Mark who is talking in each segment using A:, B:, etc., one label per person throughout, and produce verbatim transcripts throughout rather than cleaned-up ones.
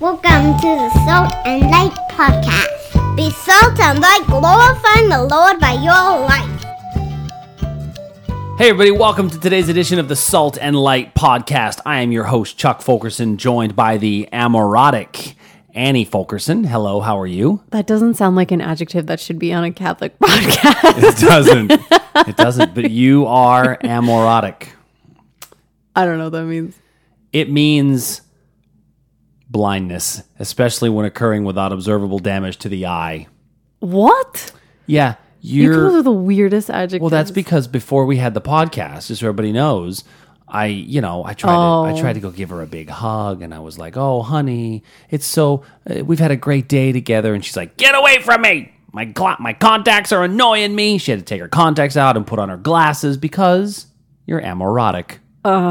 A: Welcome to the Salt and Light Podcast. Be salt and light, glorifying the Lord by your life.
B: Hey everybody, welcome to today's edition of the Salt and Light Podcast. I am your host, Chuck Fulkerson, joined by the amorotic Annie Fulkerson. Hello, how are you?
C: That doesn't sound like an adjective that should be on a Catholic podcast.
B: It doesn't. It doesn't, but you are amorotic.
C: I don't know what that means.
B: It means blindness, especially when occurring without observable damage to the eye.
C: What?
B: Yeah,
C: You
B: you're...
C: come up with the weirdest adjectives.
B: Well, that's because before we had the podcast, just so everybody knows, I, you know, I tried
C: Oh.
B: to, I tried to go give her a big hug, and I was like, "Oh, honey, it's so uh, we've had a great day together." And she's like, "Get away from me! My gla- my contacts are annoying me." She had to take her contacts out and put on her glasses because you're amorotic.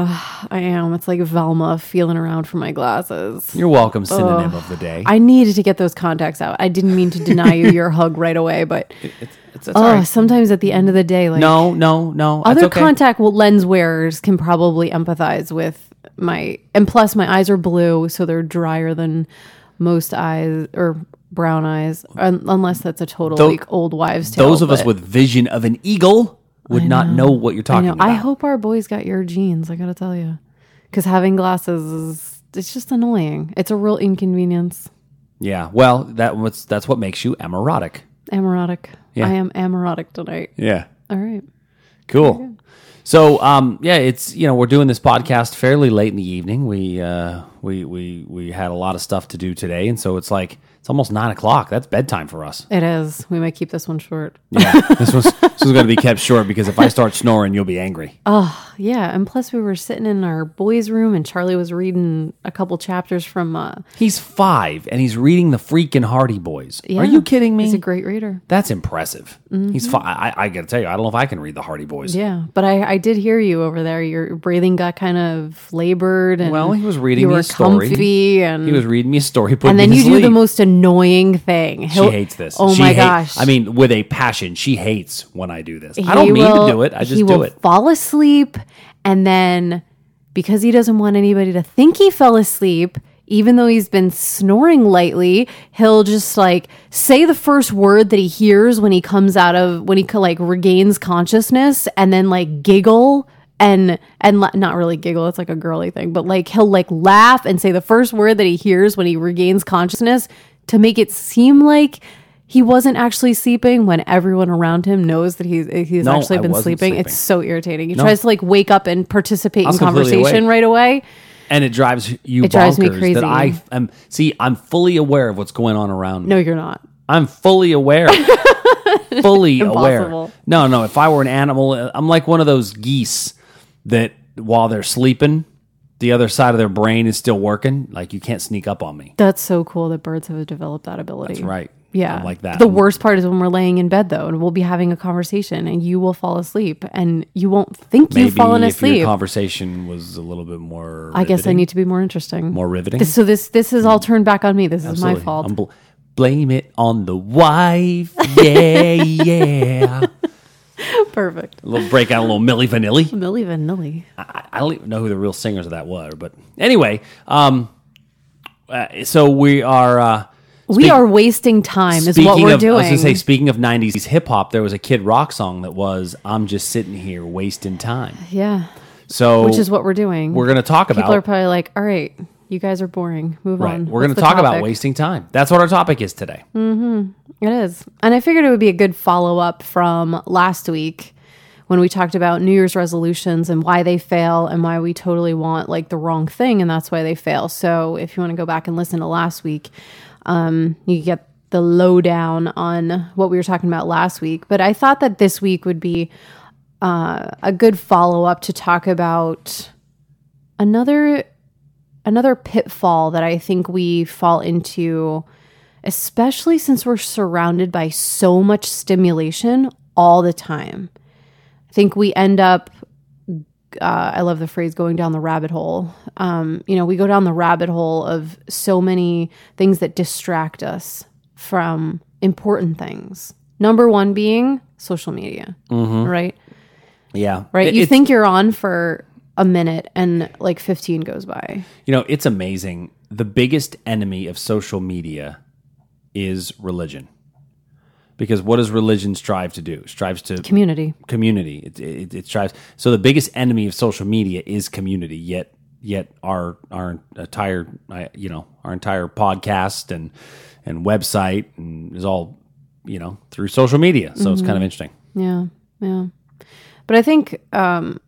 C: I am. It's like Velma feeling around for my glasses.
B: You're welcome. Synonym of the day.
C: I needed to get those contacts out. I didn't mean to deny you your hug right away, but
B: It's, it's, it's
C: oh,
B: all right.
C: sometimes at the end of the day, like
B: No, no, no.
C: other
B: That's okay.
C: contact lens wearers can probably empathize with my, and plus my eyes are blue, so they're drier than most eyes or brown eyes, un- unless that's a total
B: Tho-
C: like old wives' tale.
B: Those of us
C: but-
B: with vision of an eagle would not know what you're
C: I
B: talking
C: know.
B: about.
C: I hope our boys got your genes. I gotta tell you, because having glasses is it's just annoying. It's a real inconvenience.
B: Yeah. Well, that was that's what makes you amorotic.
C: Amorotic.
B: Yeah.
C: I am amorotic tonight.
B: Yeah.
C: All right.
B: Cool. So, um, yeah, it's you know we're doing this podcast fairly late in the evening. We uh, we we we had a lot of stuff to do today, and so it's like it's almost nine o'clock. That's bedtime for us.
C: It is. We might keep this one short.
B: Yeah, this was this was going to be kept short because if I start snoring, you'll be angry.
C: Oh, yeah. And plus, we were sitting in our boys' room, and Charlie was reading a couple chapters from. Uh,
B: He's five and he's reading the freaking Hardy Boys.
C: yeah,
B: Are you kidding me?
C: He's a great reader.
B: That's impressive. He's fi- I, I got to tell you, I don't know if I can read the Hardy Boys.
C: Yeah, but I, I did hear you over there. Your breathing got kind of labored, and
B: Well, he was reading
C: you
B: me
C: were
B: a story.
C: comfy, and
B: He was reading me a story, putting
C: and then
B: me
C: you
B: to
C: do
B: sleep.
C: the most annoying thing.
B: She
C: He'll-
B: hates this.
C: Oh
B: She
C: my
B: hate-
C: gosh!
B: I mean, with a passion. She hates when I do this. I
C: He
B: don't mean
C: will-
B: to do it. I just
C: he
B: do
C: will
B: it.
C: fall asleep, and then because he doesn't want anybody to think he fell asleep, even though he's been snoring lightly, he'll just like say the first word that he hears when he comes out of when he like regains consciousness, and then like giggle. And and la- not really giggle, it's like a girly thing, but like he'll like laugh and say the first word that he hears when he regains consciousness to make it seem like he wasn't actually sleeping when everyone around him knows that he's he's
B: No,
C: actually
B: I
C: been
B: wasn't
C: sleeping.
B: sleeping.
C: It's so irritating. He
B: No.
C: tries to like wake up and participate
B: I
C: in
B: was completely
C: conversation
B: awake.
C: right away.
B: And it drives you
C: It drives me
B: bonkers
C: crazy.
B: that I am. See, I'm fully aware of what's going on around me.
C: No, you're not.
B: I'm fully aware. fully aware.
C: Impossible.
B: No, no. If I were an animal, I'm like one of those geese that while they're sleeping, the other side of their brain is still working. Like you can't sneak up on me.
C: That's so cool that birds have developed that ability.
B: That's right.
C: Yeah.
B: I'm like that.
C: The worst part is when we're laying in bed though, and we'll be having a conversation and you will fall asleep and you won't think
B: Maybe
C: you've fallen
B: if your
C: asleep.
B: conversation was a little bit more.
C: I guess I
B: riveting,
C: need to be more interesting.
B: more riveting.
C: This- so this this is all turned back on me. This is my
B: Absolutely.
C: fault.
B: I'm bl- blame it on the wife. Yeah, yeah.
C: Perfect.
B: A little break out, a little Milli Vanilli.
C: Milli Vanilli.
B: I, I don't even know who the real singers of that were, but anyway, um, uh, so we are. Uh,
C: We
B: speak-
C: are wasting time is what
B: speaking
C: we're
B: of,
C: doing.
B: I was going to say, speaking of nineties hip hop, there was a Kid Rock song that was "I'm just sitting here wasting time."
C: yeah.
B: So,
C: Which is what we're doing.
B: we're going to talk
C: People
B: about.
C: are probably like, all right, you guys are boring. Move
B: right,
C: on.
B: we're going
C: What's
B: to
C: the
B: talk about
C: topic?"
B: wasting time. That's what our topic is today.
C: It is. And I figured it would be a good follow up from last week when we talked about New Year's resolutions and why they fail and why we totally want like the wrong thing and that's why they fail. So if you want to go back and listen to last week, um, you get the lowdown on what we were talking about last week. But I thought that this week would be uh, a good follow up to talk about another another pitfall that I think we fall into, especially since we're surrounded by so much stimulation all the time. I think we end up, uh, I love the phrase going down the rabbit hole. Um, you know, we go down the rabbit hole of so many things that distract us from important things. Number one being social media, right?
B: Yeah,
C: Right.
B: It-
C: you
B: it's-
C: think you're on for a minute and like fifteen goes by.
B: You know, it's amazing. The biggest enemy of social media is religion. Because what does religion strive to do? It strives to
C: Community.
B: Community. It, it, it strives. So the biggest enemy of social media is community. Yet, yet our our entire uh, you know our entire podcast and and website and is all you know through social media. So mm-hmm. it's kind of interesting.
C: Yeah, yeah. But I think um,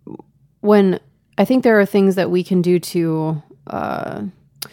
C: when I think there are things that we can do to uh,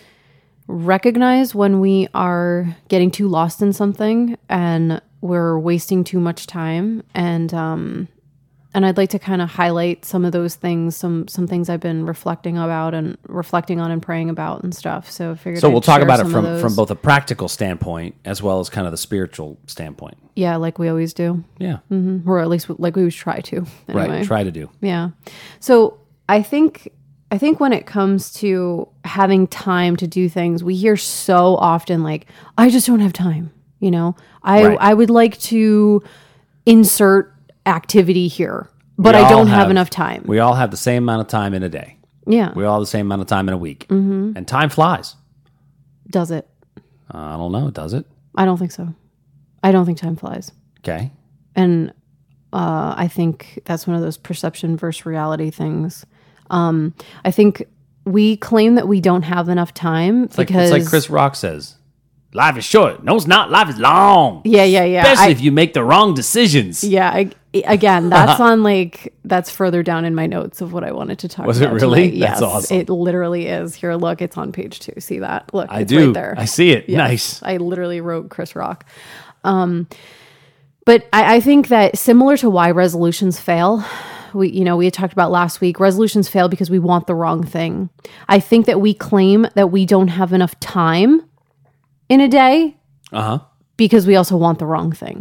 C: recognize when we are getting too lost in something and we're wasting too much time, and um, and I'd like to kind of highlight some of those things, some some things I've been reflecting about and reflecting on and praying about and stuff. So I figured.
B: So
C: I'd
B: we'll talk
C: share
B: about it
C: some
B: from
C: of those.
B: from both a practical standpoint as well as kind of the spiritual standpoint.
C: Yeah, like we always do.
B: Yeah,
C: mm-hmm. Or at least like we always try to. Anyway.
B: Right. Try to do.
C: Yeah. So I think I think when it comes to having time to do things, we hear so often like, I just don't have time. You know, I
B: Right.
C: I would like to insert activity here, but
B: We
C: I
B: all
C: don't have, enough time.
B: We all have the same amount of time in a day.
C: Yeah.
B: We all have the same amount of time in a week.
C: Mm-hmm.
B: And time flies.
C: Does it?
B: Uh, I don't know. Does it?
C: I don't think so. I don't think time flies.
B: Okay.
C: And uh, I think that's one of those perception versus reality things. Um, I think we claim that we don't have enough time
B: It's like,
C: because
B: it's like Chris Rock says, life is short. No, it's not. Life is long.
C: Yeah, yeah, yeah.
B: Especially
C: I-
B: if you make the wrong decisions.
C: Yeah, I, again, that's on like that's further down in my notes of what I wanted to talk
B: Was it
C: about.
B: really?
C: tonight.
B: That's
C: yes,
B: awesome.
C: It literally is. Here, look, it's on page two. See that? Look,
B: I
C: it's
B: do.
C: right there.
B: I see it.
C: Yes,
B: Nice.
C: I literally wrote Chris Rock. Um, but I, I think that similar to why resolutions fail, we you know we had talked about last week. Resolutions fail because we want the wrong thing. I think that we claim that we don't have enough time in a day
B: Uh huh.
C: because we also want the wrong thing.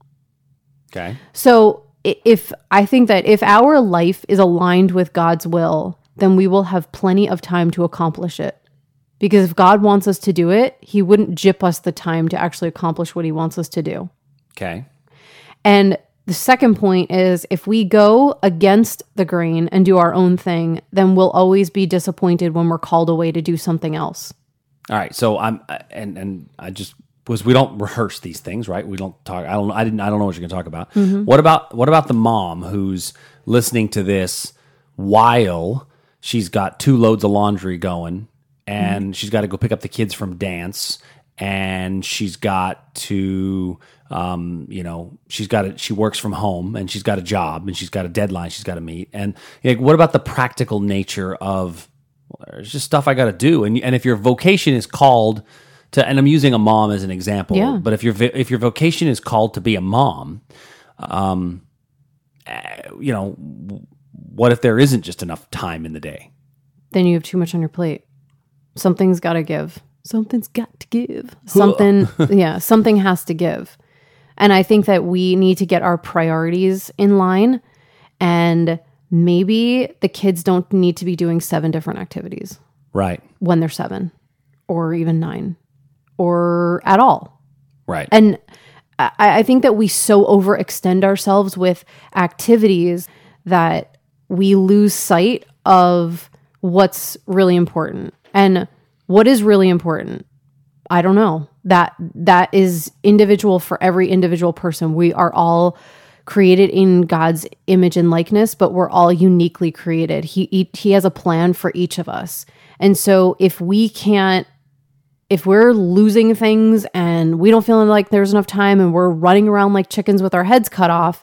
B: Okay.
C: So i- if I think that if our life is aligned with God's will, then we will have plenty of time to accomplish it. Because if God wants us to do it, he wouldn't gyp us the time to actually accomplish what he wants us to do.
B: Okay.
C: And the second point is if we go against the grain and do our own thing, then we'll always be disappointed when we're called away to do something else.
B: All right. So I'm, and and I just was we don't rehearse these things, right? We don't talk. I don't. I didn't. I don't know what you're going to talk about.
C: Mm-hmm.
B: What about what about the mom who's listening to this while she's got two loads of laundry going, and mm-hmm. she's got to go pick up the kids from dance, and she's got to, um, you know, she's got to, she works from home, and she's got a job, and she's got a deadline she's got to meet, and like, what about the practical nature of well, there's just stuff I got to do, and and if your vocation is called to, and I'm using a mom as an example,
C: Yeah.
B: but if your if your vocation is called to be a mom, um, uh, you know, what if there isn't just enough time in the day?
C: Then you have too much on your plate. Something's got to give. Something's got to give. Something, yeah, something has to give. And I think that we need to get our priorities in line, and maybe the kids don't need to be doing seven different activities
B: Right,
C: when they're seven or even nine or at all.
B: right,
C: And I, I think that we so overextend ourselves with activities that we lose sight of what's really important. And what is really important? I don't know. That that is individual for every individual person. We are all created in God's image and likeness, but we're all uniquely created. He he, he has a plan for each of us. And so if we can't if we're losing things and we don't feel like there's enough time and we're running around like chickens with our heads cut off,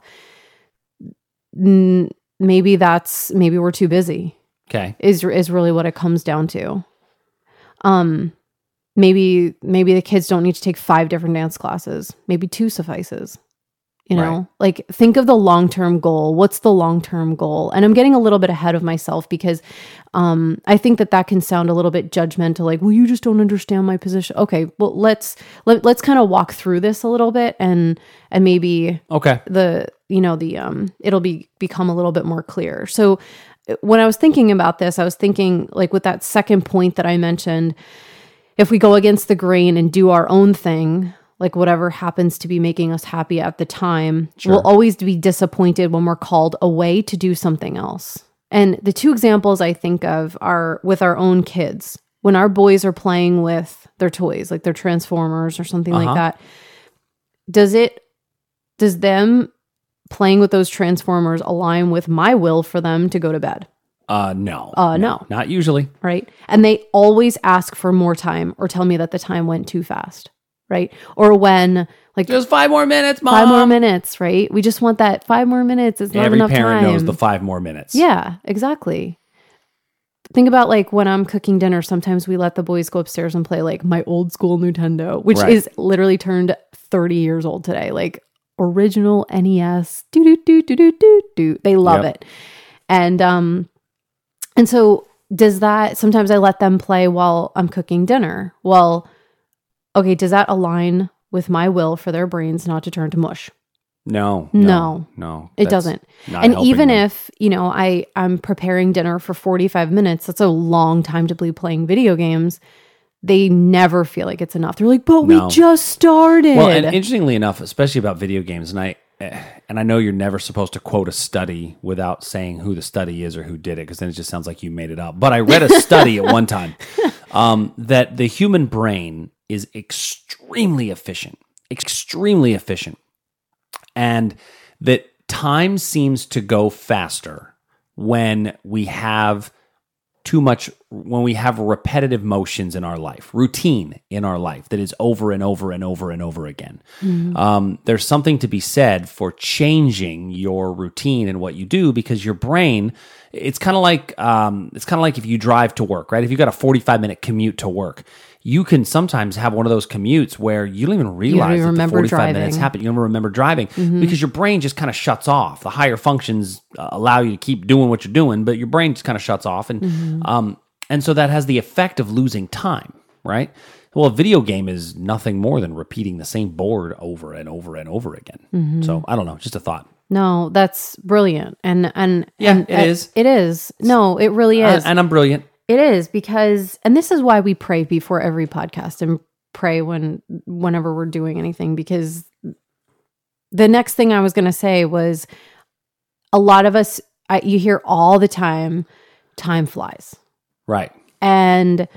C: n- maybe that's maybe we're too busy.
B: okay,
C: Is is really what it comes down to. Um, maybe maybe the kids don't need to take five different dance classes. Maybe two suffices. You know,
B: Right.
C: like think of the long-term goal. What's the long-term goal? And I'm getting a little bit ahead of myself because um, I think that that can sound a little bit judgmental. Like, well, you just don't understand my position. Okay, well, let's let, let's kind of walk through this a little bit, and and maybe
B: okay,
C: the you know the um it'll be become a little bit more clear. So when I was thinking about this, I was thinking like with that second point that I mentioned, if we go against the grain and do our own thing, like whatever happens to be making us happy at the time,
B: Sure.
C: we'll always be disappointed when we're called away to do something else. And the two examples I think of are with our own kids. When our boys are playing with their toys, like their Transformers or something
B: Uh-huh.
C: like that, does it, does them playing with those Transformers align with my will for them to go to bed?
B: Uh, no.
C: Uh, no.
B: Not usually.
C: Right? And they always ask for more time or tell me that the time went too fast, right? Or when, like,
B: Just five more minutes, Mom.
C: five more minutes, right? We just want that five more minutes. It's not
B: Every
C: enough
B: parent
C: time.
B: knows the five more minutes.
C: Yeah, exactly. Think about like when I'm cooking dinner, sometimes we let the boys go upstairs and play like my old school Nintendo, which
B: Right.
C: is literally turned thirty years old today. Like original N E S. Do do do do do do do. They love
B: Yep.
C: it. And um and so does that sometimes I let them play while I'm cooking dinner. Well, okay, does that align with my will for their brains not to turn to mush?
B: No.
C: No.
B: No.
C: It
B: That's
C: doesn't.
B: not
C: And
B: helping
C: even
B: them.
C: if, you know, I, I'm preparing dinner for forty-five minutes, that's a long time to be playing video games. They never feel like it's enough. They're like, but
B: No.
C: we just started.
B: Well, and interestingly enough, especially about video games, and I eh, and I know you're never supposed to quote a study without saying who the study is or who did it, because then it just sounds like you made it up. But I read a study at one time um, that the human brain is extremely efficient, extremely efficient, and that time seems to go faster when we have too much, when we have repetitive motions in our life, routine in our life that is over and over and over and over again. Um, there's something to be said for changing your routine and what you do, because your brain, it's kind of like um, it's kind of like if you drive to work, right? If you got a forty-five minute commute to work, you can sometimes have one of those commutes where you don't even realize
C: even
B: that the
C: remember
B: forty-five minutes
C: driving.
B: happened. You don't remember driving because your brain just kind of shuts off. The higher functions uh, allow you to keep doing what you're doing, but your brain just kind of shuts off. And um, and so that has the effect of losing time, right? Well, a video game is nothing more than repeating the same board over and over and over again. So I don't know, just a thought.
C: no, that's brilliant. And, and,
B: Yeah,
C: and,
B: it is.
C: It is. No, it really is.
B: And, and I'm brilliant.
C: It is because, and this is why we pray before every podcast and pray when, whenever we're doing anything, because the next thing I was going to say was a lot of us, I, you hear all the time, time flies.
B: Right.
C: And,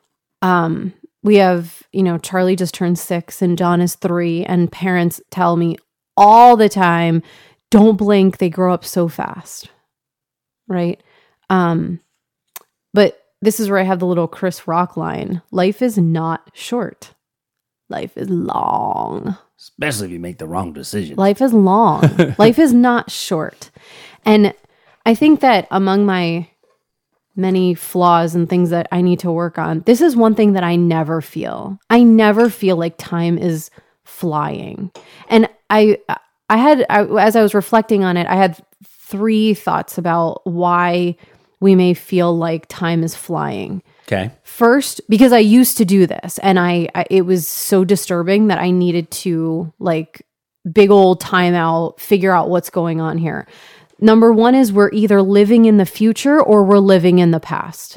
C: um, we have, you know, Charlie just turned six and John is three, and parents tell me all the time, don't blink, they grow up so fast. Right. Um, but this is where I have the little Chris Rock line. Life is not short. Life is long.
B: Especially if you make the wrong decision.
C: Life is long. Life is not short. And I think that among my many flaws and things that I need to work on, this is one thing that I never feel. I never feel like time is flying. And I I had I, as I was reflecting on it, I had three thoughts about why we may feel like time is flying.
B: Okay.
C: First, because I used to do this, and I, I it was so disturbing that I needed to like big old timeout, figure out what's going on here. Number one is we're either living in the future or we're living in the past.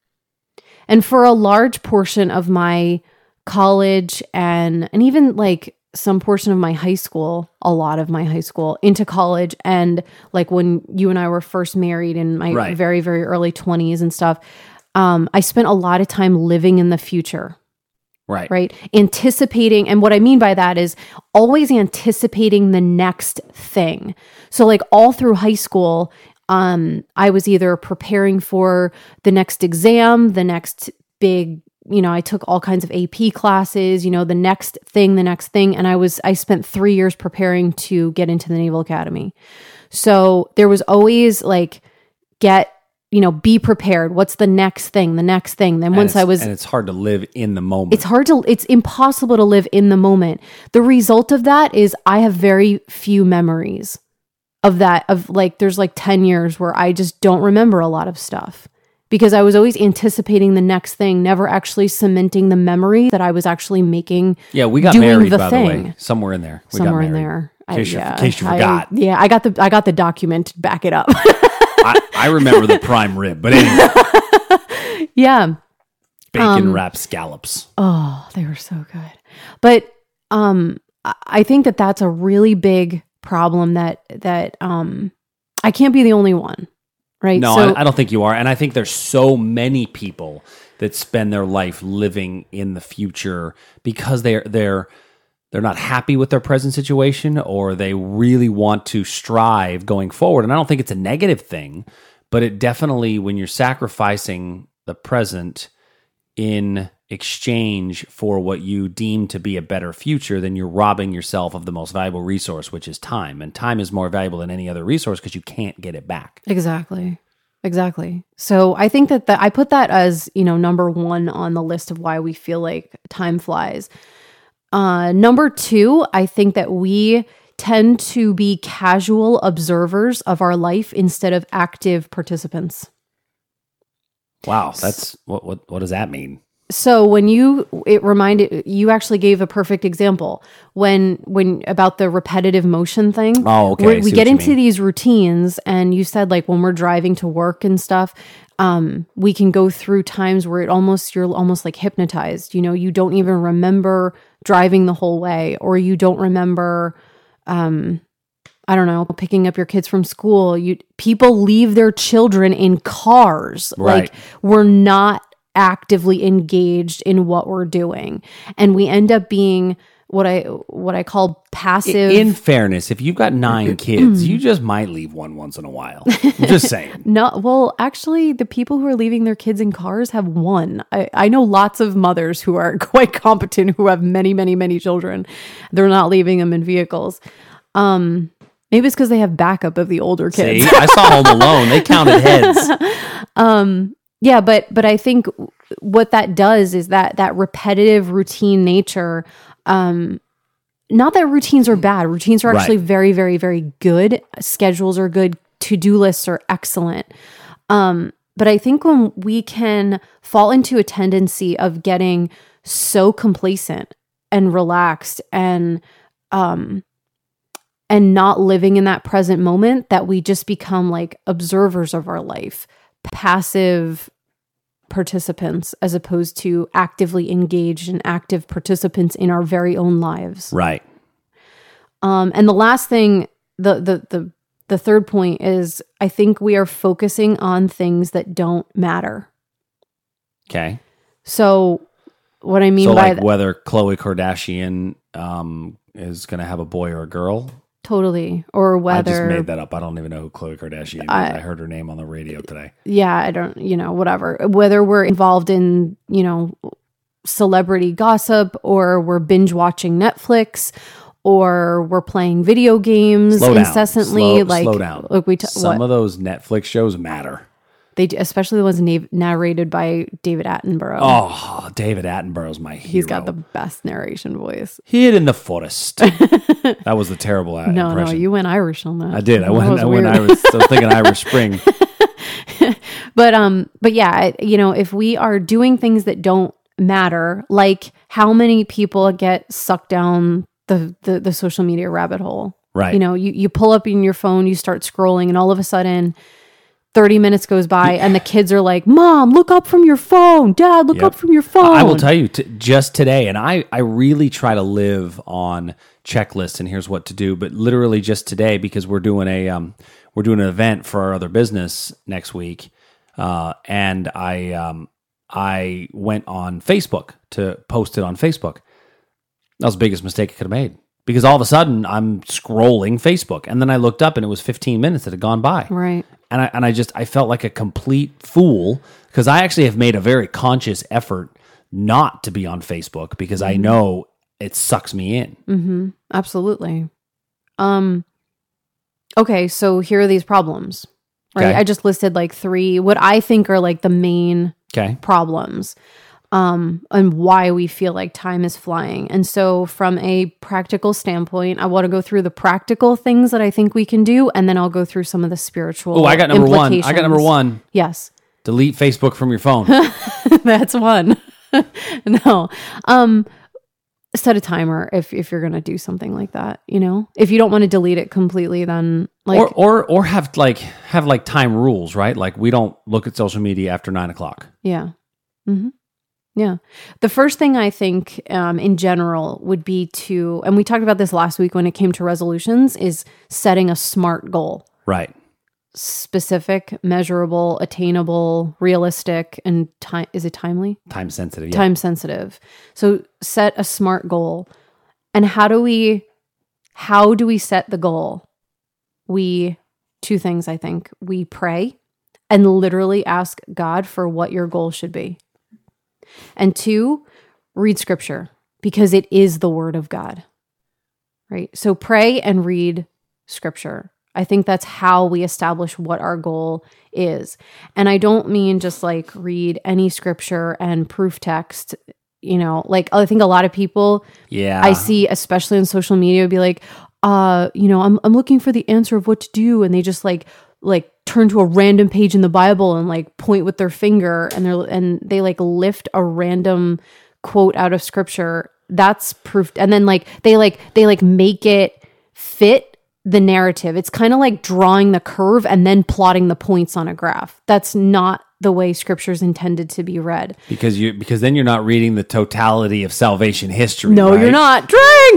C: And for a large portion of my college and and even like some portion of my high school, a lot of my high school into college, and like when you and I were first married in my
B: Right.
C: very, very early twenties and stuff, um, I spent a lot of time living in the future,
B: Right.
C: right? Anticipating. And what I mean by that is always anticipating the next thing. So like all through high school, um, I was either preparing for the next exam, the next big, you know, I took all kinds of A P classes, you know, the next thing, the next thing. And I was, I spent three years preparing to get into the Naval Academy. So there was always like, get, you know, be prepared. What's the next thing, the next thing? Then
B: And
C: once
B: it's-
C: I was,
B: and it's hard to live in the moment.
C: it's hard to, it's impossible to live in the moment. The result of that is I have very few memories of that, of like, there's like ten years where I just don't remember a lot of stuff because I was always anticipating the next thing, never actually cementing the memory that I was actually making.
B: yeah, we got
C: doing
B: married,
C: the
B: by
C: thing.
B: the way. Somewhere in there. We got
C: Somewhere in
B: married.
C: there.
B: In case, you,
C: yeah,
B: in case you
C: I-
B: forgot.
C: yeah, I got the, I got the document to back it up.
B: I, I remember the prime rib, but anyway,
C: Yeah.
B: bacon wrapped scallops.
C: Oh, they were so good. But um, I- I think that that's a really big problem that that um, I can't be the only one, right?
B: No,
C: So-
B: I, I don't think you are. And I think there's so many people that spend their life living in the future because they're they're they're not happy with their present situation, or they really want to strive going forward. And I don't think it's a negative thing, but it definitely, when you're sacrificing the present in exchange for what you deem to be a better future, then you're robbing yourself of the most valuable resource, which is time. And time is more valuable than any other resource because you can't get it back.
C: Exactly. Exactly. So I think that the, I put that as, you know, number one on the list of why we feel like time flies. Uh, number two, I think that we tend to be casual observers of our life instead of active participants.
B: Wow, that's what what what does that mean?
C: So when you, it reminded, you actually gave a perfect example when, when about the repetitive motion thing.
B: Oh, okay.
C: Where
B: I
C: we
B: see
C: get
B: what you
C: into
B: mean.
C: these routines, and you said like when we're driving to work and stuff, um, we can go through times where it almost, you're almost like hypnotized. You know, you don't even remember driving the whole way, or you don't remember, um, I don't know, picking up your kids from school. You people leave their children in cars.
B: Right.
C: Like we're not actively engaged in what we're doing, and we end up being what I what I call passive.
B: In fairness, if you've got nine kids, you just might leave one once in a while. I'm just saying.
C: No, well, actually, the people who are leaving their kids in cars have one. I, I know lots of mothers who are quite competent who have many, many, many children. They're not leaving them in vehicles. Um, maybe it's because they have backup of the older kids.
B: See, I saw Home Alone. They counted heads.
C: Um, yeah, but but I think what that does is that that repetitive routine nature. Um, not that routines are bad. Routines are actually
B: Right.
C: very, very, very good. Schedules are good. To-do lists are excellent. Um, but I think when we can fall into a tendency of getting so complacent and relaxed and um, and not living in that present moment, that we just become like observers of our life, passive participants as opposed to actively engaged and active participants in our very own lives.
B: Right.
C: Um, and the last thing, the the the the third point is, I think we are focusing on things that don't matter.
B: Okay.
C: So what I mean
B: So,
C: by
B: like
C: that,
B: whether Khloe Kardashian um, is going to have a boy or a girl.
C: totally, or whether
B: I just made that up. I don't even know who Khloe Kardashian is. I, I heard her name on the radio today.
C: yeah, I don't, you know, whatever. Whether we're involved in, you know, celebrity gossip, or we're binge watching Netflix, or we're playing video games
B: Slow down.
C: incessantly.
B: Slow,
C: like,
B: slow down.
C: Like we t-
B: Some
C: what?
B: of those Netflix shows matter.
C: They do, especially the ones na- narrated by David Attenborough.
B: Oh, David Attenborough's my hero.
C: He's got the best narration voice.
B: Hid in the forest. That was the terrible uh,
C: No,
B: impression.
C: no, you went Irish on that.
B: I did. I
C: That
B: went.
C: was
B: I went
C: weird.
B: Irish. So thinking Irish Spring.
C: But um, but yeah, I- you know, if we are doing things that don't matter, like how many people get sucked down the the, the social media rabbit hole?
B: Right.
C: You know, you you pull up in your phone, you start scrolling, and all of a sudden, thirty minutes goes by, and the kids are like, "Mom, look up from your phone. Dad, look
B: Yep.
C: up from your phone."
B: I will tell you, t- just today, and I, I really try to live on checklists and here's what to do, but literally just today, because we're doing a um we're doing an event for our other business next week, uh, and I um I went on Facebook to post it on Facebook. That was the biggest mistake I could have made, because all of a sudden I'm scrolling Facebook, and then I looked up and it was fifteen minutes that had gone by.
C: Right.
B: And I, and I just, I felt like a complete fool, because I actually have made a very conscious effort not to be on Facebook, because I know it sucks me in.
C: Mm-hmm. Absolutely. Um. Okay, so here are these problems. Right.
B: Okay.
C: I just listed like three, what I think are like the main
B: Okay.
C: problems, um, and why we feel like time is flying. And so, from a practical standpoint, I want to go through the practical things that I think we can do, and then I'll go through some of the spiritual.
B: Oh, I got number one. I got number
C: implications.
B: one.
C: Yes,
B: Delete Facebook from your phone.
C: that's one. No, um, set a timer if if you're gonna do something like that. You know, if you don't want to delete it completely, then like
B: or or or have like have like time rules, right? Like we don't look at social media after nine o'clock.
C: yeah. Mm-hmm. Yeah. The first thing I think um, in general would be to, and we talked about this last week when it came to resolutions, is setting a SMART goal.
B: Right.
C: specific, measurable, attainable, realistic, and time. Is it timely?
B: Time sensitive. Yeah.
C: Time sensitive. So set a SMART goal. And how do we, how do we set the goal? We, two things, I think. We pray and literally ask God for what your goal should be. And two, read scripture because it is the word of God, right? So pray and read scripture. I think that's how we establish what our goal is. And I don't mean just like read any scripture and proof text, you know, like I think a lot of people
B: Yeah.
C: I see, especially on social media, be like, uh, you know, I'm I'm looking for the answer of what to do. And they just like like turn to a random page in the Bible and like point with their finger and they're and they like lift a random quote out of scripture. That's proof. And then like they like they like make it fit the narrative. It's kind of like drawing the curve and then plotting the points on a graph. That's not the way scripture is intended to be read.
B: Because you because then you're not reading the totality of salvation history.
C: No,
B: right?
C: you're not.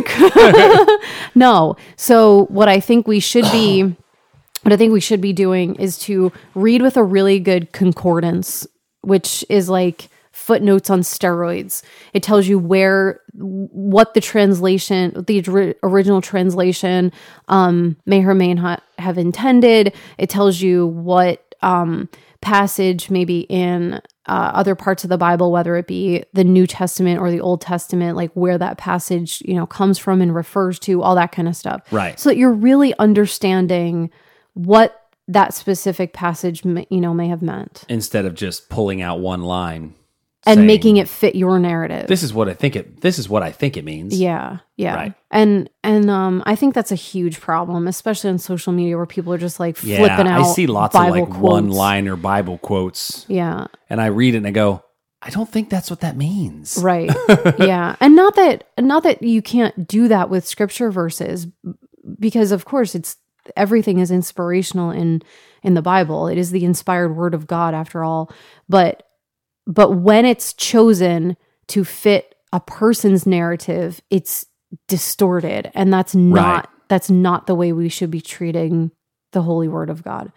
C: Drink. No. So what I think we should be, what I think we should be doing is to read with a really good concordance, which is like footnotes on steroids. It tells you where, what the translation, the original translation um, may or may not have intended. It tells you what um, passage maybe in uh, other parts of the Bible, whether it be the New Testament or the Old Testament, like where that passage, you know, comes from and refers to, all that kind of stuff.
B: Right.
C: So that you're really understanding what that specific passage, you know, may have meant.
B: Instead of just pulling out one line.
C: And
B: saying,
C: making it fit your narrative.
B: This is what I think it. This is what I think it means.
C: Yeah, yeah,
B: Right.
C: and and um, I think that's a huge problem, especially on social media where people are just like
B: Yeah,
C: flipping out.
B: I see lots
C: Bible
B: of like
C: quotes.
B: one-liner Bible quotes,
C: Yeah,
B: and I read it and I go, I don't think that's what that means.
C: right. Yeah, and not that not that you can't do that with scripture verses, because of course it's everything is inspirational in in the Bible. It is the inspired word of God after all, but. But when it's chosen to fit a person's narrative, it's distorted. And that's not
B: Right.
C: that's not the way we should be treating the holy word of God.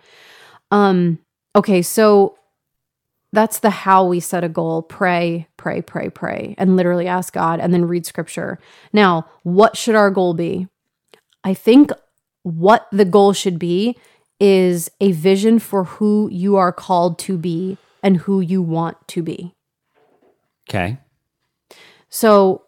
C: Um, okay, so that's the how we set a goal. Pray, pray, pray, pray, and literally ask God and then read scripture. Now, what should our goal be? I think what the goal should be is a vision for who you are called to be and who you want to be.
B: Okay.
C: So,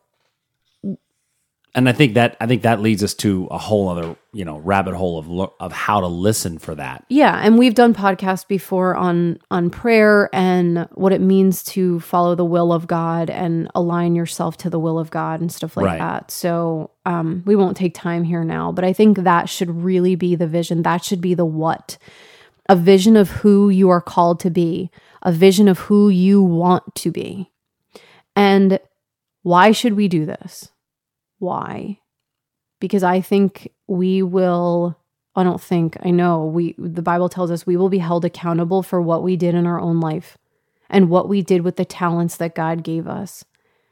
B: and I think that I think that leads us to a whole other, you know, rabbit hole of lo- of how to listen for that.
C: yeah, and we've done podcasts before on on prayer and what it means to follow the will of God and align yourself to the will of God and stuff like
B: Right.
C: that. So, um, we won't take time here now, but I think that should really be the vision. That should be the what. A vision of who you are called to be, a vision of who you want to be. And why should we do this? Why? Because I think we will, I don't think, I know, we the Bible tells us we will be held accountable for what we did in our own life and what we did with the talents that God gave us.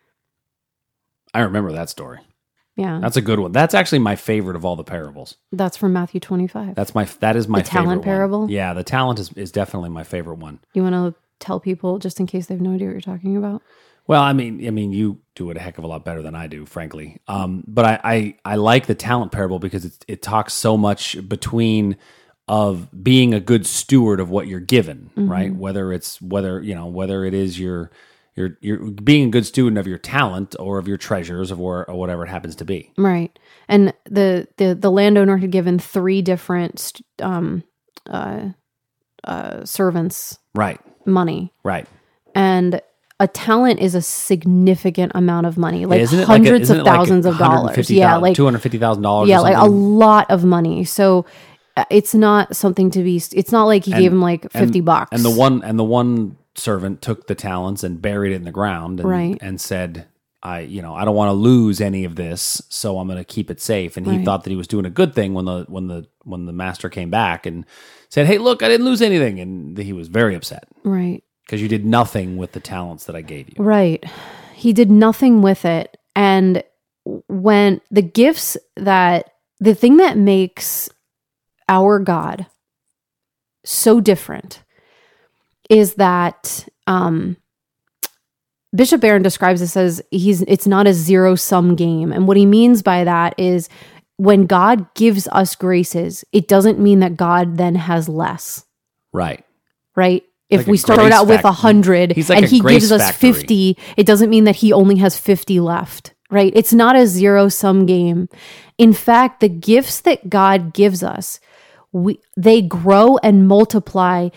B: I remember that story.
C: Yeah.
B: That's a good one. That's actually my favorite of all the parables.
C: That's from Matthew twenty-five.
B: That's my that is my
C: The talent
B: favorite one.
C: parable?
B: Yeah, the talent is, is definitely my favorite one.
C: You want to tell people just in case they have no idea what you're talking about?
B: Well, I mean, I mean, you do it a heck of a lot better than I do, frankly. Um, but I, I, I like the talent parable because it, it talks so much between of being a good steward of what you're given,
C: Mm-hmm.
B: right? Whether it's whether you know whether it is your your you're being a good student of your talent or of your treasures of or, or whatever it happens to be.
C: Right. And the the the landowner had given three different um uh uh servants
B: Right,
C: money.
B: right.
C: And a talent is a significant amount of money, like
B: Isn't it like a-
C: hundreds
B: isn't
C: of
B: it like
C: thousands of dollars. Yeah, like
B: two hundred fifty thousand dollars.
C: yeah, like a lot of money. So uh, it's not something to be. It's not like he gave him like fifty bucks.
B: And the one and the one servant took the talents and buried it in the ground, and,
C: Right.
B: and said, "I, you know, I don't want to lose any of this, so I'm going to keep it safe." And he
C: Right.
B: thought that he was doing a good thing when the when the when the master came back and said, "Hey, look, I didn't lose anything," and he was very upset
C: right.
B: because you did nothing with the talents that I gave you.
C: Right. He did nothing with it. And when the gifts that, the thing that makes our God so different is that um, Bishop Barron describes this as he's it's not a zero-sum game. And what he means by that is when God gives us graces, it doesn't mean that God then has less.
B: Right.
C: Right? If
B: Like
C: we
B: a
C: start
B: grace
C: out with
B: fac-
C: one hundred
B: He's like
C: and
B: a
C: he
B: grace
C: gives us
B: factory.
C: fifty, it doesn't mean that he only has fifty left, right? It's not a zero-sum game. In fact, the gifts that God gives us, we they grow and multiply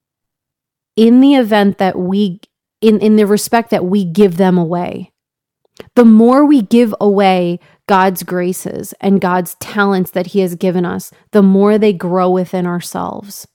C: in the event that we, in, in the respect that we give them away. The more we give away God's graces and God's talents that he has given us, the more they grow within ourselves.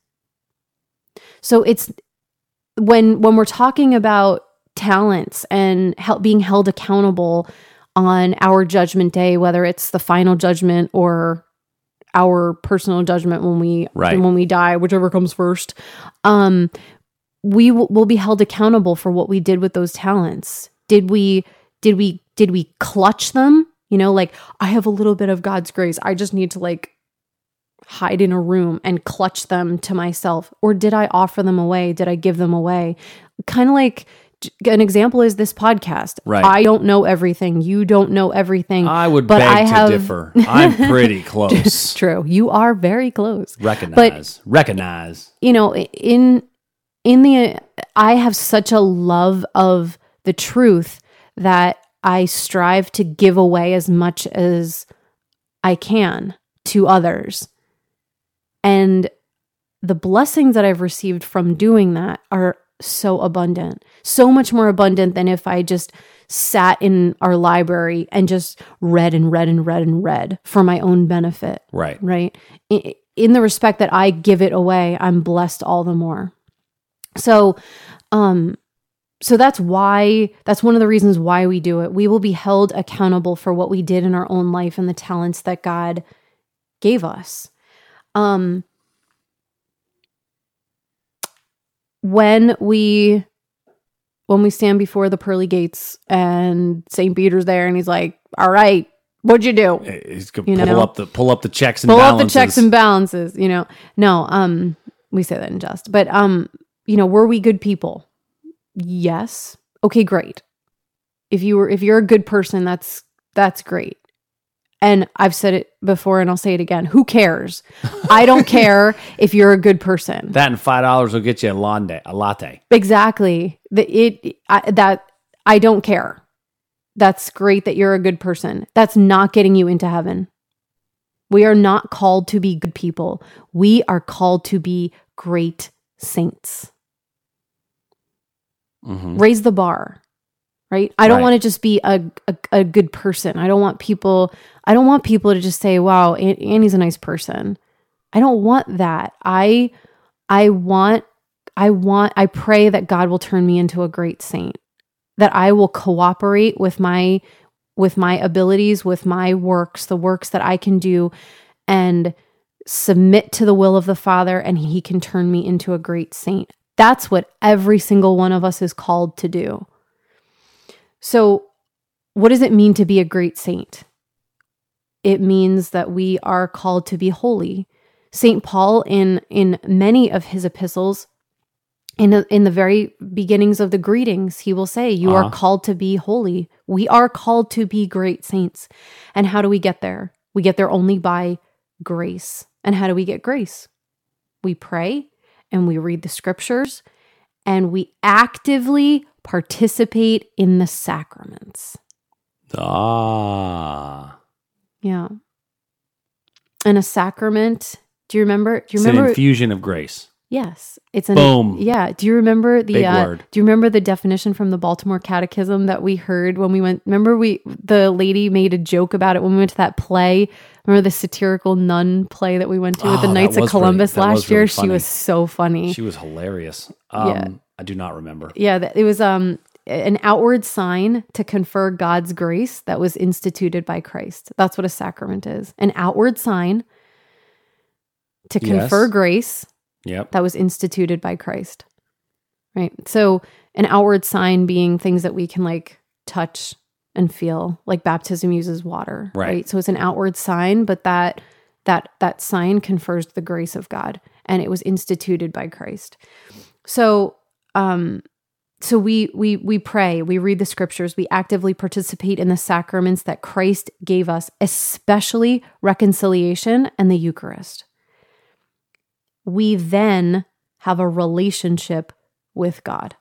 C: So it's when when we're talking about talents and help being held accountable on our judgment day, whether it's the final judgment or our personal judgment when we
B: Right.
C: when we die, whichever comes first, um, we w- will be held accountable for what we did with those talents. Did we did we did we clutch them? You know, like I have a little bit of God's grace. I just need to like hide in a room and clutch them to myself. Or did I offer them away? Did I give them away? Kind of like an example is this podcast.
B: Right.
C: I don't know everything. You don't know everything.
B: I would
C: but
B: beg
C: I
B: to
C: have,
B: differ. I'm pretty close.
C: True. You are very close.
B: Recognize. Recognize.
C: You know, in in the I have such a love of the truth that I strive to give away as much as I can to others. And the blessings that I've received from doing that are so abundant, so much more abundant than if I just sat in our library and just read and read and read and read for my own benefit.
B: Right.
C: Right. In, in the respect that I give it away, I'm blessed all the more. So, um, so that's why, that's one of the reasons why we do it. We will be held accountable for what we did in our own life and the talents that God gave us. Um, when we, when we stand before the pearly gates and Saint Peter's there and he's like, all right, what'd you do?
B: He's gonna
C: You
B: pull
C: know?
B: up the pull up the checks and
C: Pull
B: balances.
C: up the checks and balances, you know, no, um, we say that in jest, but, um, you know, were we good people? Yes. Okay, great. If you were, if you're a good person, that's, that's great. And I've said it before and I'll say it again. Who cares? I don't care if you're a good person.
B: That and five dollars will get you a latte. A latte.
C: Exactly. The, it, I, that, I don't care. That's great that you're a good person. That's not getting you into heaven. We are not called to be good people. We are called to be great saints.
B: Mm-hmm.
C: Raise the bar, right? I don't
B: Right.
C: want to just be a, a a good person. I don't want people. I don't want people to just say, "Wow, An- Annie's a nice person." I don't want that. I I want I want I pray that God will turn me into a great saint. That I will cooperate with my with my abilities, with my works, the works that I can do, and submit to the will of the Father, and He can turn me into a great saint. That's what every single one of us is called to do. So, what does it mean to be a great saint? It means that we are called to be holy. Saint Paul, in in many of his epistles, in the, in the very beginnings of the greetings, he will say, "You
B: Uh-huh.
C: are called to be holy." We are called to be great saints. And how do we get there? We get there only by grace. And how do we get grace? We pray and we read the scriptures and we actively participate in the sacraments.
B: Ah.
C: Yeah. And a sacrament, do you remember? Do you
B: It's
C: remember?
B: an infusion of grace.
C: Yes. It's an
B: Boom.
C: Yeah. Do you remember the
B: Big
C: uh,
B: word.
C: do you remember the definition from the Baltimore Catechism that we heard when we went? Remember we the lady made a joke about it when we went to that play. Remember the satirical nun play that we went to with
B: Oh,
C: the
B: that
C: Knights of
B: was really-
C: Columbus
B: that was
C: last year?
B: really
C: She
B: funny.
C: was so funny.
B: She was hilarious. Um,
C: Yeah.
B: I do not remember.
C: Yeah, that- it was um an outward sign to confer God's grace that was instituted by Christ. That's what a sacrament is. An outward sign to
B: Yes.
C: confer grace
B: Yep.
C: that was instituted by Christ. Right? So an outward sign being things that we can like touch and feel, like baptism uses water,
B: Right.
C: right? So it's an outward sign, but that that that sign confers the grace of God. and it was instituted by Christ. So, um, so we we we pray, we read the scriptures, we actively participate in the sacraments that Christ gave us, especially reconciliation and the Eucharist. We then have a relationship with God.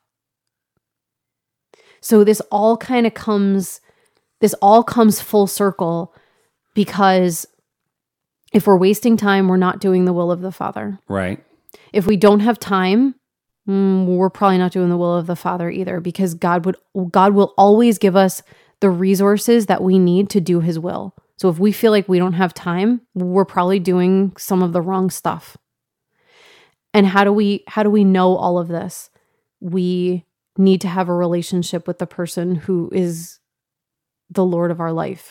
C: So this all kind of comes, this all comes full circle, because if we're wasting time, we're not doing the will of the Father.
B: Right.
C: If we don't have time, mm, we're probably not doing the will of the Father either, because God would God will always give us the resources that we need to do his will. So if we feel like we don't have time, we're probably doing some of the wrong stuff. And how do we how do we know all of this? We need to have a relationship with the person who is the Lord of our life.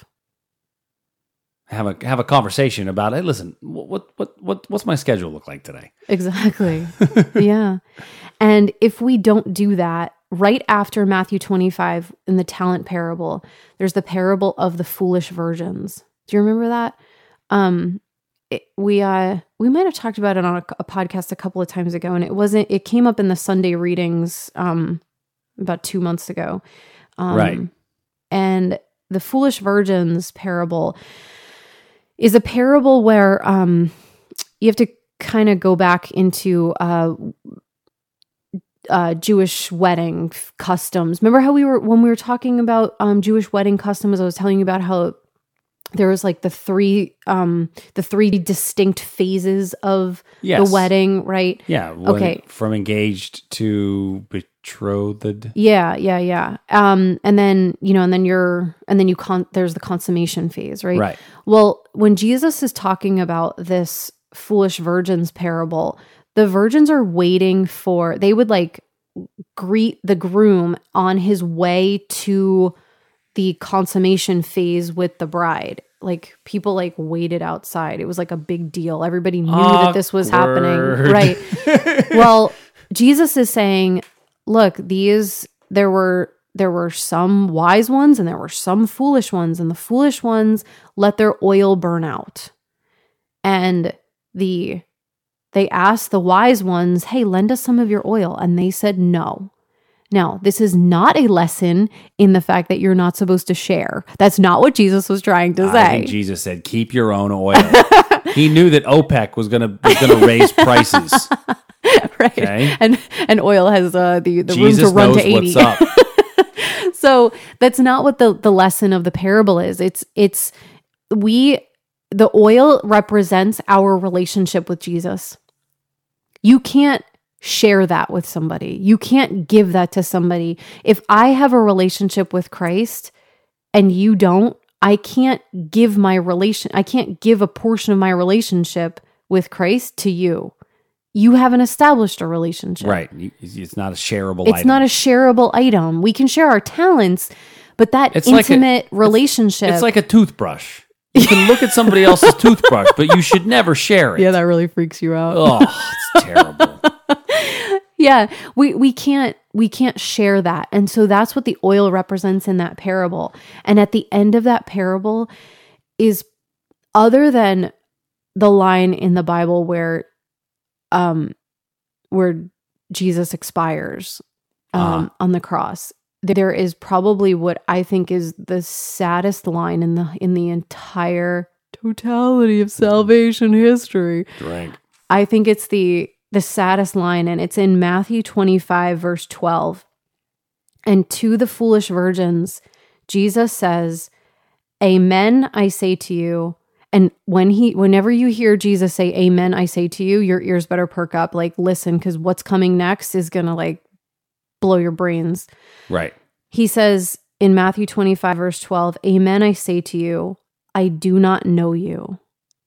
B: Have a have a conversation about it. Listen, what what what what's my schedule look like today?
C: Exactly. Yeah. And if we don't do that, right after Matthew twenty-five in the talent parable, there's the parable of the foolish virgins. Do you remember that? Um, it, we uh we might have talked about it on a, a podcast a couple of times ago, and it wasn't. It came up in the Sunday readings um about two months ago. Um,
B: right.
C: And the foolish virgins parable is a parable where um, you have to kind of go back into uh, uh, Jewish wedding customs. Remember how we were, when we were talking about um, Jewish wedding customs, I was telling you about how there was like the three, um, the three distinct phases of
B: Yes.
C: the wedding, right?
B: Yeah. when-
C: Okay.
B: From engaged to betrothed.
C: Yeah, yeah, yeah. Um, and then, you know, and then you're, and then you con, there's the consummation phase, right?
B: Right.
C: Well, when Jesus is talking about this foolish virgins parable, the virgins are waiting for, they would like greet the groom on his way to the consummation phase with the bride. Like people like waited outside. It was like a big deal. Everybody knew that this was happening.
B: Awkward.
C: Right. Well, Jesus is saying, look, these, there were, there were some wise ones and there were some foolish ones, and the foolish ones let their oil burn out. And the, they asked the wise ones, hey, lend us some of your oil. And they said no. Now, this is not a lesson in the fact that you're not supposed to share. That's not what Jesus was trying to say.
B: I think Jesus said, keep your own oil. He knew that OPEC was going to was going to raise prices.
C: Right.
B: Okay.
C: And and oil has uh, the, the
B: Jesus
C: room to run
B: knows
C: to eighty.
B: what's up.
C: So that's not what the, the lesson of the parable is. It's it's we the oil represents our relationship with Jesus. You can't share that with somebody. You can't give that to somebody. If I have a relationship with Christ and you don't, I can't give my relation I can't give a portion of my relationship with Christ to you. You haven't established a relationship.
B: Right. You- It's not a shareable
C: It's
B: item.
C: not a shareable item. We can share our talents, but that
B: It's like a-
C: intimate relationship.
B: It's like a toothbrush. You can look at somebody else's toothbrush, but you should never share it.
C: yeah, that really freaks you out.
B: Oh, it's terrible.
C: Yeah, we we can't we can't share that. And so that's what the oil represents in that parable. And at the end of that parable is, other than the line in the Bible where um where Jesus expires um
B: Uh-huh.
C: on the cross, there is probably what I think is the saddest line in the in the entire totality of salvation history.
B: Drink.
C: I think it's the the saddest line, and it's in Matthew twenty-five, verse twelve. And to the foolish virgins, Jesus says, Amen, I say to you. And when he, whenever you hear Jesus say, Amen, I say to you, your ears better perk up. Like, listen, because what's coming next is going to like blow your brains.
B: Right.
C: He says in Matthew twenty-five, verse twelve, Amen, I say to you, I do not know you.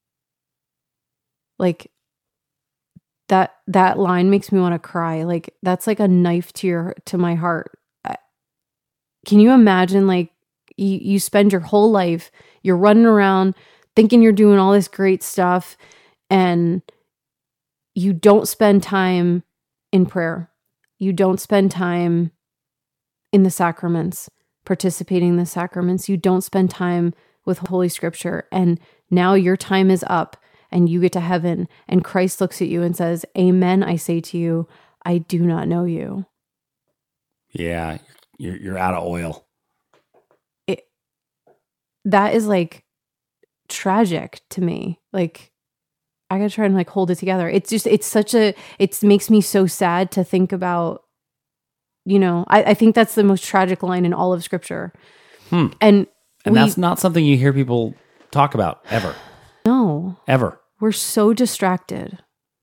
C: Like, that that line makes me want to cry. Like, that's like a knife to your to my heart. I- Can you imagine, like, you, you spend your whole life, you're running around thinking you're doing all this great stuff, and you don't spend time in prayer. You don't spend time in the sacraments, participating in the sacraments. You don't spend time with Holy Scripture. And now your time is up. and you get to heaven and Christ looks at you and says, "Amen, I say to you, I do not know you."
B: Yeah, you're you're out of oil.
C: It that is like tragic to me. Like, I gotta try and like hold it together. It's just it's such a it makes me so sad to think about. You know, I, I think that's the most tragic line in all of Scripture.
B: Hmm.
C: And
B: And
C: we,
B: that's not something you hear people talk about ever.
C: No.
B: Ever.
C: We're so distracted.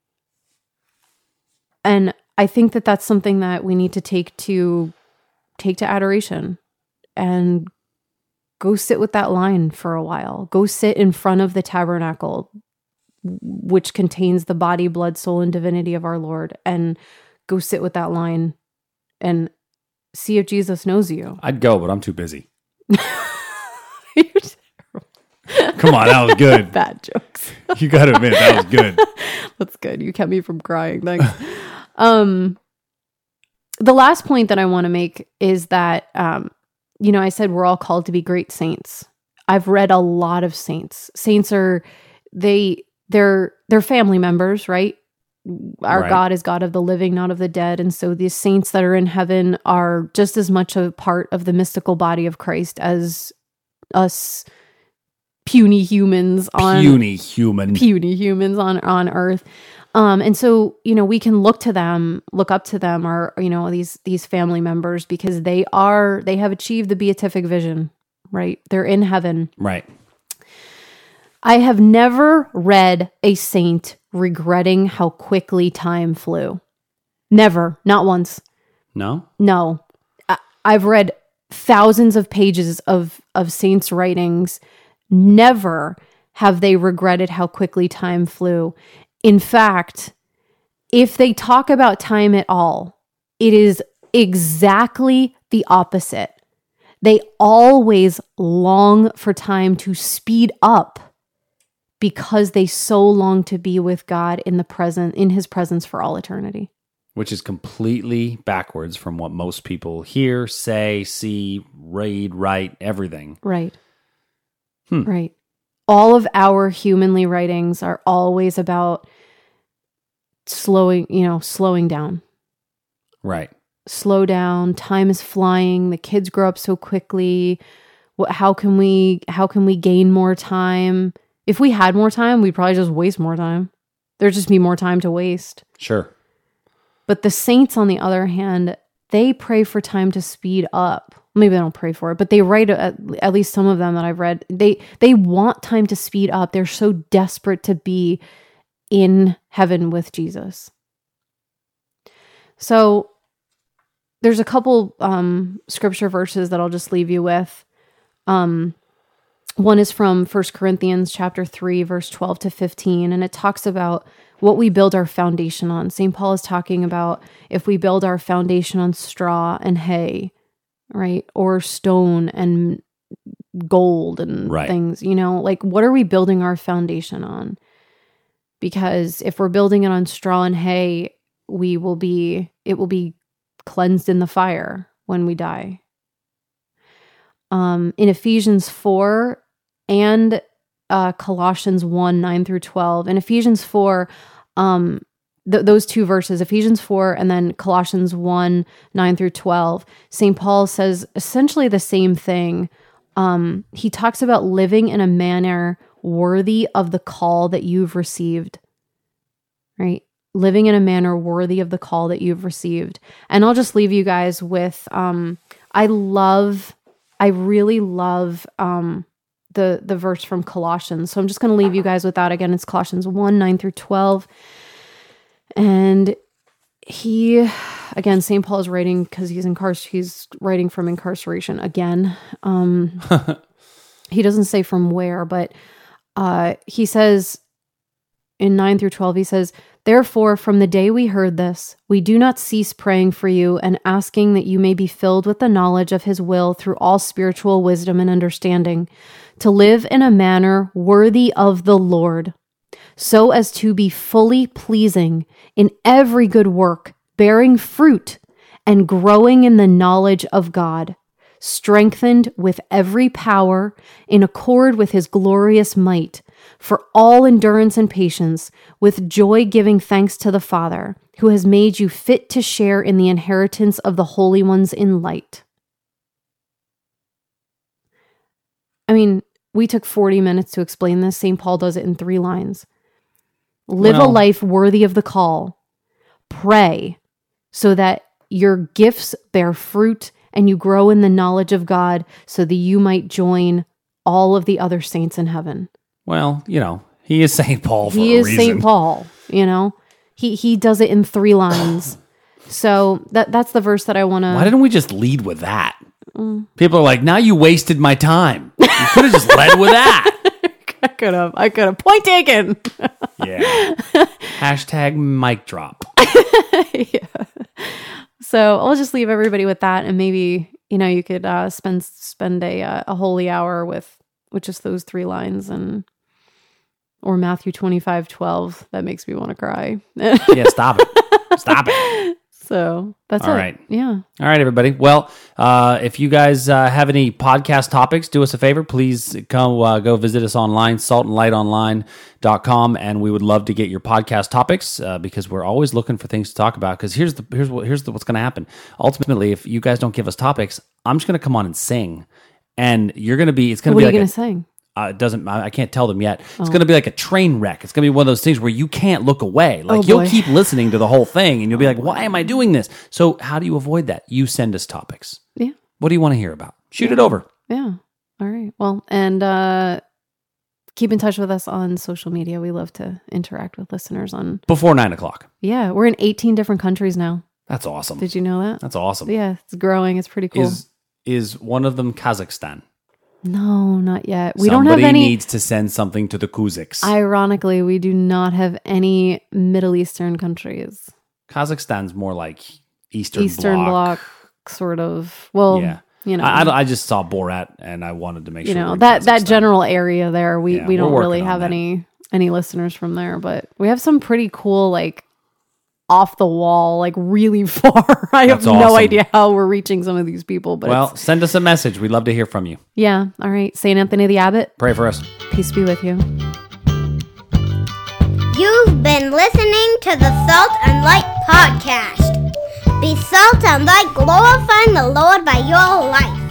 C: And I think that that's something that we need to take to take to adoration and go sit with that line for a while. Go sit in front of the tabernacle, which contains the body, blood, soul, and divinity of our Lord, and go sit with that line and see if Jesus knows you.
B: I'd go, but I'm too busy. Come on, that was good.
C: Bad jokes.
B: You got to admit, that was good.
C: That's good. You kept me from crying. Thanks. um, the last point that I want to make is that, um, you know, I said we're all called to be great saints. I've read a lot of saints. Saints are, they, they're, they're family members, right? Our
B: Right.
C: God is God of the living, not of the dead. And so these saints that are in heaven are just as much a part of the mystical body of Christ as us puny humans on
B: Puny human.
C: puny humans on, on earth. Um, and so, you know, we can look to them, look up to them, or, you know, these, these family members, because they are, they have achieved the beatific vision, right? They're in heaven.
B: Right.
C: I have never read a saint regretting how quickly time flew. Never, not once.
B: No?
C: No. I, I've read thousands of pages of, of saints' writings. Never have they regretted how quickly time flew. In fact, if they talk about time at all, it is exactly the opposite. They always long for time to speed up because they so long to be with God in the present, in his presence for all eternity.
B: Which is completely backwards from what most people hear, say, see, read, write, everything.
C: Right.
B: Hmm.
C: Right. All of our humanly writings are always about slowing, you know, slowing down.
B: Right.
C: Slow down. Time is flying. The kids grow up so quickly. What? How can we? How can we gain more time? If we had more time, we'd probably just waste more time. There'd just be more time to waste.
B: Sure.
C: But the saints, on the other hand, they pray for time to speed up. Maybe they don't pray for it, but they write, at, at least some of them that I've read, they they want time to speed up. They're so desperate to be in heaven with Jesus. So there's a couple um, scripture verses that I'll just leave you with. Um, one is from First Corinthians chapter three, verse twelve to fifteen, and it talks about what we build our foundation on. Saint Paul is talking about if we build our foundation on straw and hay, right? Or stone and gold and
B: Right.
C: things, you know, like what are we building our foundation on? Because if we're building it on straw and hay, we will be, it will be cleansed in the fire when we die. Um, in Ephesians four and uh, Colossians one, nine through twelve. In Ephesians four, um, th- those two verses, Ephesians four and then Colossians one, nine through twelve, Saint Paul says essentially the same thing. Um, he talks about living in a manner worthy of the call that you've received, right? Living in a manner worthy of the call that you've received. And I'll just leave you guys with, um, I love, I really love um, the, the verse from Colossians. So I'm just going to leave you guys with that. Again, it's Colossians one, nine through twelve. And he, again, Saint Paul is writing because he's incarcer- he's writing from incarceration again. Um, he doesn't say from where, but uh, he says in nine through twelve, he says, "Therefore, from the day we heard this, we do not cease praying for you and asking that you may be filled with the knowledge of his will through all spiritual wisdom and understanding, to live in a manner worthy of the Lord, so as to be fully pleasing in every good work, bearing fruit and growing in the knowledge of God, strengthened with every power in accord with his glorious might, for all endurance and patience, with joy giving thanks to the Father, who has made you fit to share in the inheritance of the holy ones in light. I mean, we took forty minutes to explain this. Saint Paul does it in three lines. Live
B: Well,
C: a life worthy of the call. Pray so that your gifts bear fruit and you grow in the knowledge of God so that you might join all of the other saints in heaven.
B: Well, you know, he is Saint Paul for
C: He
B: a
C: is
B: reason.
C: Saint Paul, you know? He he does it in three lines. So that that's the verse that I want to...
B: Why didn't we just lead with that? People are like, now you wasted my time. You could have just led with that.
C: I could have. I could have. Point taken.
B: Yeah. Hashtag mic drop.
C: Yeah. So I'll just leave everybody with that, and maybe, you know, you could uh, spend spend a uh, a holy hour with with just those three lines, and or Matthew twenty-five twelve. That makes me want to cry.
B: Yeah, stop it. Stop it.
C: So that's
B: All
C: it.
B: right.
C: Yeah.
B: All right, everybody. Well, uh, if you guys uh, have any podcast topics, do us a favor. Please come uh, go visit us online, salt and light online dot com, and we would love to get your podcast topics uh, because we're always looking for things to talk about. Because here's the here's what here's the, what's going to happen. Ultimately, if you guys don't give us topics, I'm just going to come on and sing, and you're going to be it's going to
C: What
B: be
C: are you
B: like
C: going
B: a,
C: to sing?
B: Uh, it doesn't. I I can't tell them yet. It's going to be like a train wreck. It's going to be one of those things where you can't look away. Like
C: Oh,
B: you'll
C: boy.
B: keep listening to the whole thing, and you'll be like, "Why am I doing this?" So how do you avoid that? You send us topics.
C: Yeah.
B: What do you want to hear about? Shoot it over.
C: Yeah. All right. Well, and uh, keep in touch with us on social media. We love to interact with listeners on.
B: Before nine o'clock.
C: Yeah, we're in eighteen different countries now.
B: That's awesome.
C: Did you know that?
B: That's awesome.
C: Yeah, it's growing. It's pretty cool.
B: Is is one of them Kazakhstan?
C: No, not yet. We
B: Somebody
C: don't have any.
B: needs to send something to the Kuziks.
C: Ironically, we do not have any Middle Eastern countries.
B: Kazakhstan's more like Eastern,
C: Eastern
B: Bloc.
C: Bloc, sort of. Well,
B: Yeah.
C: you know,
B: I, I, I just saw Borat, and I wanted to make
C: you
B: sure.
C: know
B: we're in
C: that that
B: Kazakhstan.
C: general area there. We
B: Yeah,
C: we
B: we're
C: don't really
B: working on
C: have
B: that.
C: any any listeners from there, but we have some pretty cool, like, off the wall, like really far. I
B: That's
C: have no
B: awesome.
C: idea how we're reaching some of these people, but
B: Well,
C: it's-
B: send us a message. We'd love to hear from you.
C: yeah. All right, Saint Anthony the Abbot,
B: Pray for us.
C: peace be with you.
A: You've been listening to the Salt and Light Podcast. Be salt and light, glorifying the Lord by your life.